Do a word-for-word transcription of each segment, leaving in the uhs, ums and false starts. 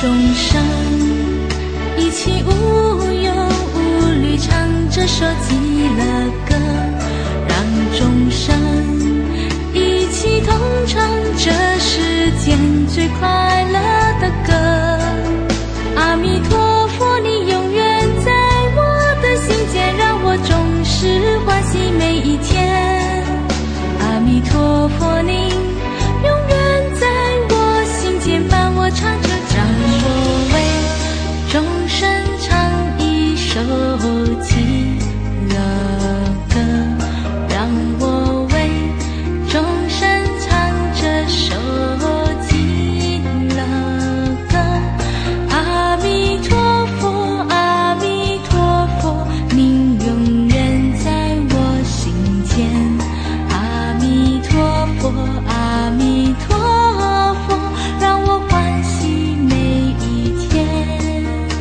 众生一起无忧无虑，唱这首极乐歌，让众生一起同唱这世间最快乐的歌。阿弥陀佛，你永远在我的心间，让我终时欢喜每一天。阿弥陀佛，你永远在我心间，伴我唱着让我为众生唱一首极乐歌，让我为众生唱这首极乐歌。阿弥陀佛，阿弥陀佛，您永远在我心间。阿弥陀佛，阿弥陀佛，让我欢喜每一天。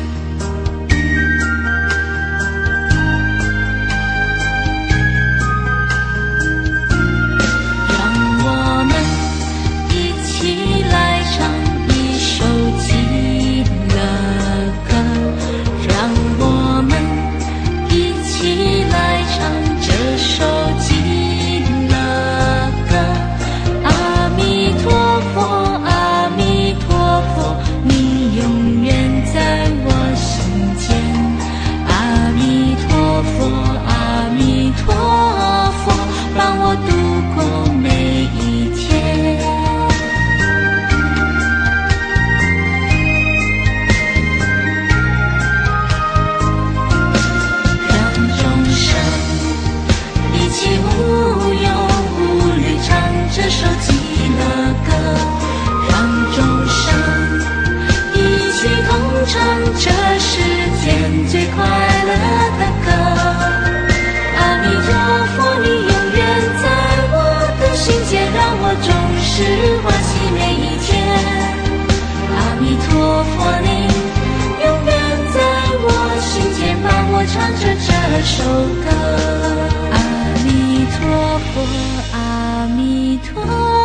让我们一起来唱一首极乐歌，让我们一起来唱这首极乐歌。阿弥陀佛，阿弥陀佛，你永远在我心间。阿弥陀佛，阿弥陀佛，帮我度过每一天。让众生一起无忧无虑，唱这首极乐歌，让众生一起同唱这世间最快乐的歌。阿弥陀佛，你永远在我的心间，让我终时欢喜每一天。阿弥陀佛，你永远在我心间，伴我唱着这首歌。阿弥陀佛，阿弥陀佛。